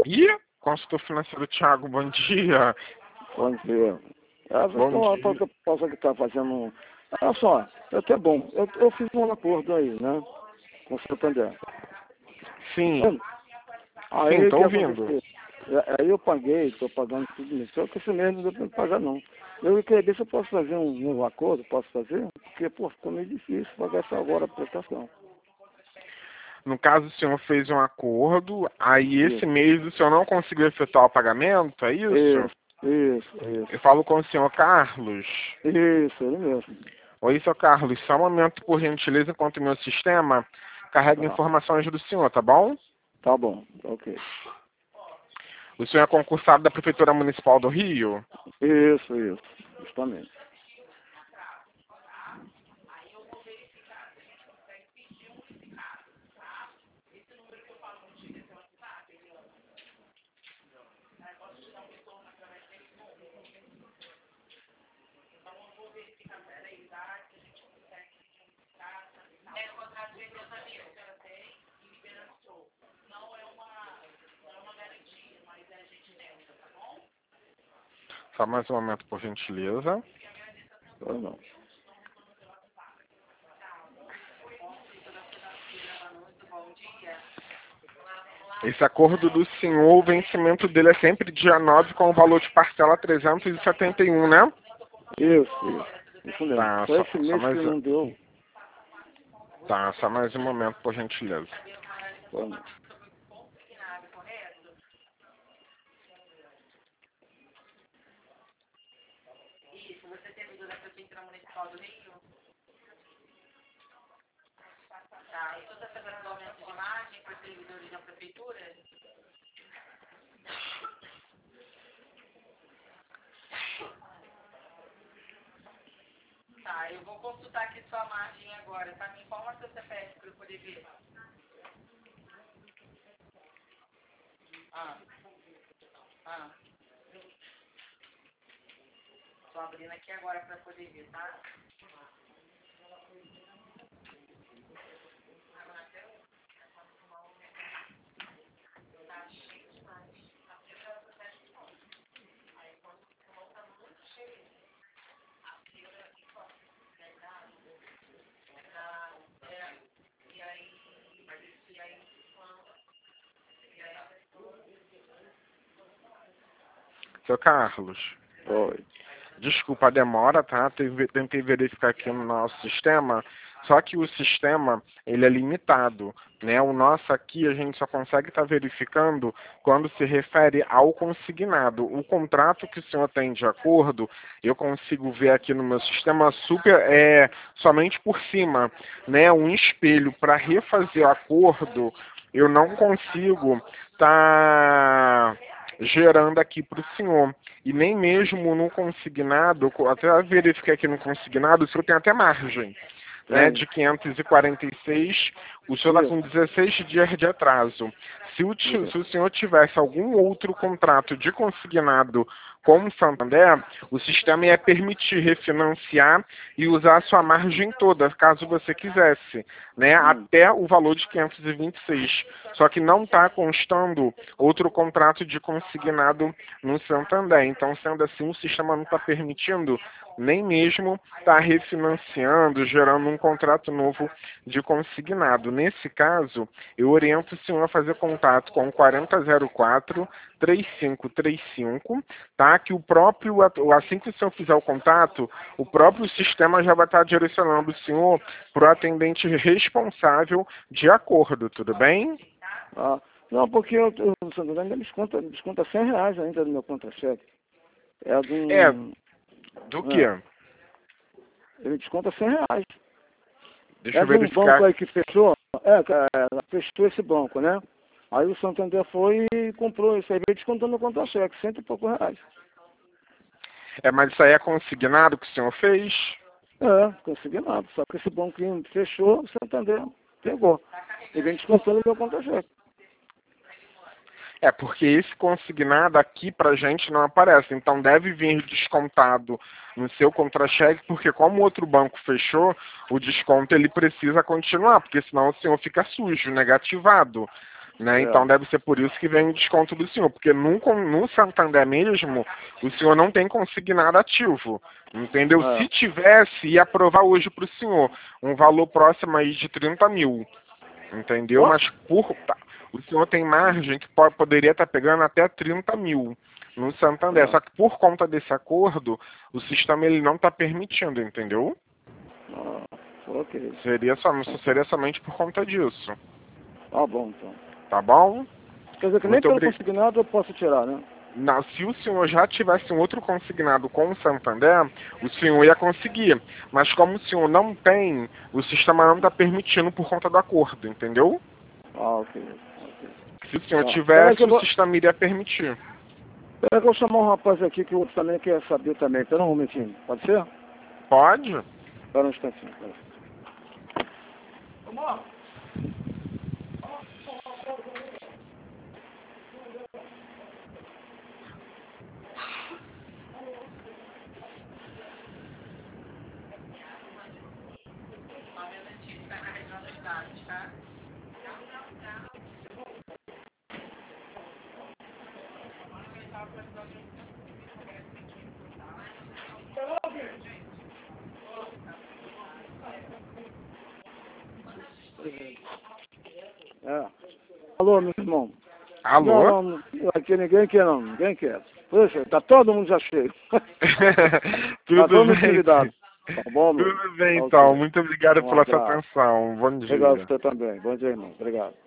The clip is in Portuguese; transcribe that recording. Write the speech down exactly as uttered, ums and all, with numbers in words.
Ih, consultor financeiro Thiago, bom dia. Bom dia. Essa Bom é dia. a proposta que está fazendo. Olha só, é até bom. Eu, eu fiz um acordo aí, né? Com o Santander. Sim, sim, Aí o tô que ouvindo. aconteceu? É, Aí eu paguei, estou pagando tudo isso. Só que esse mês não deu para me pagar, não. Eu queria ver se eu posso fazer um novo acordo, posso fazer? Porque, pô, ficou meio difícil pagar essa agora a prestação. No caso, o senhor fez um acordo, aí esse Isso, mês o senhor não conseguiu efetuar o pagamento, é isso? isso, isso, isso. Eu falo com o senhor Carlos. Isso, ele mesmo. Oi, senhor Carlos, só um momento, por gentileza, enquanto o meu sistema carrega Tá, informações do senhor, tá bom? tá bom, ok. O senhor é concursado da Prefeitura Municipal do Rio? Isso, isso, justamente. Só mais um momento, por gentileza. Ou não. Esse acordo do senhor, o vencimento dele é sempre dia nove com o valor de parcela trezentos e setenta e um, né? Isso, isso. Isso mesmo. Tá, Só só, esse só mês que mais, não deu. tá, só mais um momento, por gentileza. Ou não. Tá, eu vou consultar aqui sua margem agora, tá? Me informa seu C P F para eu poder ver. Ah, ah. Tô abrindo aqui agora para poder ver, tá? Seu Carlos, Oi. desculpa a demora, tá? Teve- Tentei verificar aqui no nosso sistema, só que o sistema, ele é limitado, né? O nosso aqui, a gente só consegue estar verificando quando se refere ao consignado. O contrato que o senhor tem de acordo, eu consigo ver aqui no meu sistema super, é, somente por cima, né? Um espelho para refazer o acordo, eu não consigo tá gerando aqui para o senhor. E nem mesmo no consignado, até verifiquei aqui no consignado, o senhor tem até margem, né, Tem. de quinhentos e quarenta e seis, o senhor está Isso, com dezesseis dias de atraso. Se o, ti- se isso. o senhor tivesse algum outro contrato de consignado com o Santander, o sistema ia permitir refinanciar e usar a sua margem toda, caso você quisesse, né, Hum. até o valor de quinhentos e vinte e seis. Só que não está constando outro contrato de consignado no Santander. Então, sendo assim, o sistema não está permitindo nem mesmo estar refinanciando, gerando um contrato novo de consignado. Nesse caso, eu oriento o senhor a fazer contato com o quarenta zero quatro, três cinco três cinco, tá? Que o próprio, assim que o senhor fizer o contato, o próprio sistema já vai estar direcionando o senhor para o atendente responsável de acordo, tudo bem? Ah, não, porque eu, eu, o Santander ainda desconta, desconta cem reais ainda do meu contra-cheque. É de É, um. do que? É, ele desconta cem reais. Deixa É eu de um banco verificar. aí que fechou. É, que, é, fechou esse banco, né? Aí o Santander foi e comprou isso aí, veio descontando o contra-cheque, cento e poucos reais. É, mas isso aí é consignado que o senhor fez? É, consegui nada. Só que esse banquinho fechou, o Santander pegou. E vem descontando o meu contra-cheque. É, porque esse consignado aqui pra gente não aparece. Então deve vir descontado no seu contra-cheque, porque como o outro banco fechou, o desconto ele precisa continuar, porque senão o senhor fica sujo, negativado. Né? É. Então deve ser por isso que vem o desconto do senhor, porque no, no Santander mesmo, o senhor não tem consignado ativo, entendeu? É. Se tivesse, ia aprovar hoje para o senhor um valor próximo aí de trinta mil, entendeu? Ó. Mas por, tá, o senhor tem margem que pode, poderia estar pegando até trinta mil no Santander, É. só que por conta desse acordo, o sistema ele não está permitindo, entendeu? Ah, ok. Seria, só, seria somente por conta disso, Tá bom, então. tá bom? Quer dizer que nem Muito pelo obri- consignado eu posso tirar, né? Não, se o senhor já tivesse um outro consignado com o Santander, o senhor ia conseguir. Mas como o senhor não tem, o sistema não está permitindo por conta do acordo, entendeu? Ah, ok. Ok. Se o senhor Tá. Peraí tivesse, que eu o vou... sistema iria permitir. Peraí que eu vou chamar um rapaz aqui que o outro também quer saber também. Pera um momentinho. Pode ser? Pode? Pera um instantinho. Pera. É. Alô, meu irmão. Alô? Não, não, aqui ninguém quer não, ninguém quer. Poxa, tá todo mundo já cheio. Tá Tudo todo mundo bem. convidado. Tá bom, meu? Tudo bem, Tá, então. ok. Muito obrigado Um pela sua abraço. atenção. Bom Obrigado dia. você também. Bom dia, irmão. Obrigado.